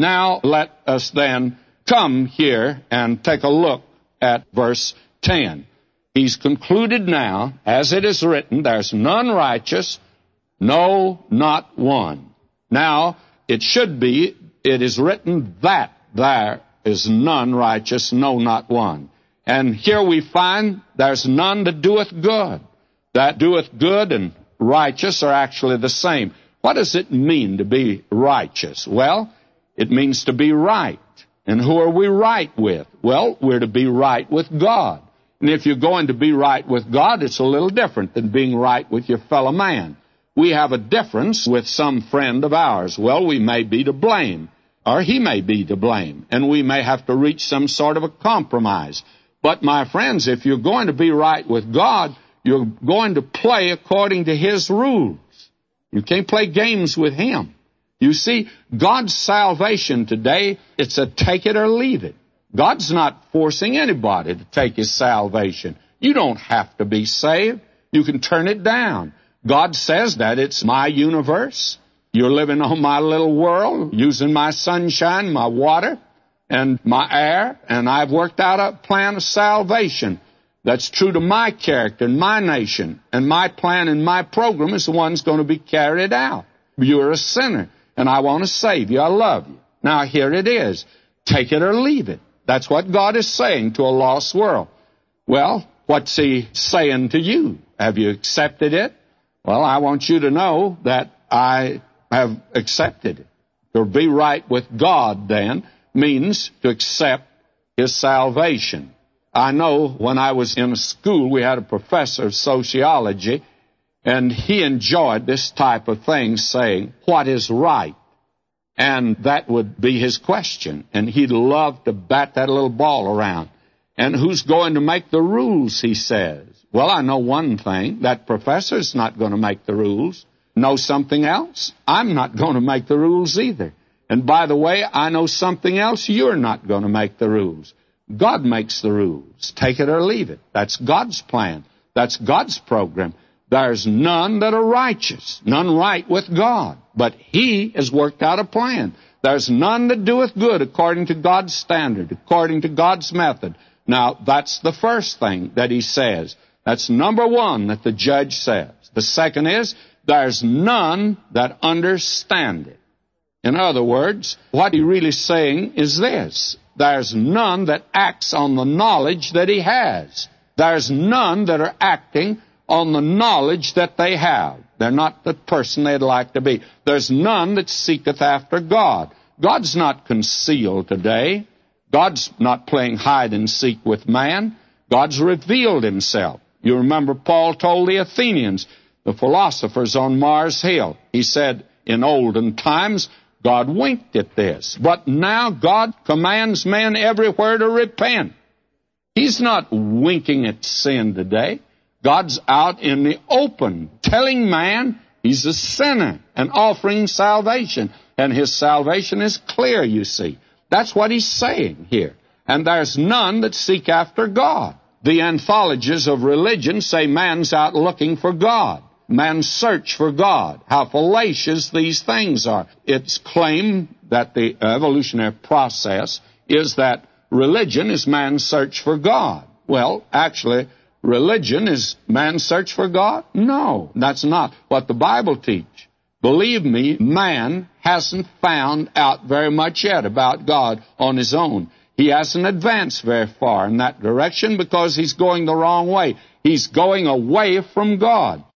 Now let us then come here and take a look at verse 10. He's concluded now, as it is written, there's none righteous, no, not one. Now, it should be, it is written that there is none righteous, no, not one. And here we find there's none that doeth good. That doeth good and righteous are actually the same. What does it mean to be righteous? Well, it means to be right. And who are we right with? Well, we're to be right with God. And if you're going to be right with God, it's a little different than being right with your fellow man. We have a difference with some friend of ours. Well, we may be to blame, or he may be to blame, and we may have to reach some sort of a compromise. But, my friends, if you're going to be right with God, you're going to play according to His rules. You can't play games with Him. You see, God's salvation today, it's a take it or leave it. God's not forcing anybody to take His salvation. You don't have to be saved. You can turn it down. God says that it's my universe. You're living on my little world, using my sunshine, my water, and my air, and I've worked out a plan of salvation that's true to my character and my nation, and my plan and my program is the one that's going to be carried out. You're a sinner, and I want to save you. I love you. Now, here it is. Take it or leave it. That's what God is saying to a lost world. Well, what's He saying to you? Have you accepted it? Well, I want you to know that I have accepted it. To be right with God, then, means to accept His salvation. I know when I was in school, we had a professor of sociology, and he enjoyed this type of thing, saying, what is right? And that would be his question. And he'd love to bat that little ball around. And who's going to make the rules, he says. Well, I know one thing. That professor's not going to make the rules. Know something else? I'm not going to make the rules either. And by the way, I know something else. You're not going to make the rules. God makes the rules. Take it or leave it. That's God's plan. That's God's program. There's none that are righteous, none right with God. But He has worked out a plan. There's none that doeth good according to God's standard, according to God's method. Now, that's the first thing that He says. That's number one that the judge says. The second is, there's none that understand it. In other words, what He really saying is this. There's none that acts on the knowledge that He has. There's none that are acting on the knowledge that they have. They're not the person they'd like to be. There's none that seeketh after God. God's not concealed today. God's not playing hide and seek with man. God's revealed Himself. You remember Paul told the Athenians, the philosophers on Mars Hill, he said, in olden times, God winked at this. But now God commands men everywhere to repent. He's not winking at sin today. God's out in the open, telling man he's a sinner and offering salvation. And His salvation is clear, you see. That's what He's saying here. And there's none that seek after God. The anthologies of religion say man's out looking for God. Man's search for God. How fallacious these things are. It's claimed that the evolutionary process is that religion is man's search for God. Well, actually, religion is man's search for God? No, that's not what the Bible teaches. Believe me, man hasn't found out very much yet about God on his own. He hasn't advanced very far in that direction because he's going the wrong way. He's going away from God.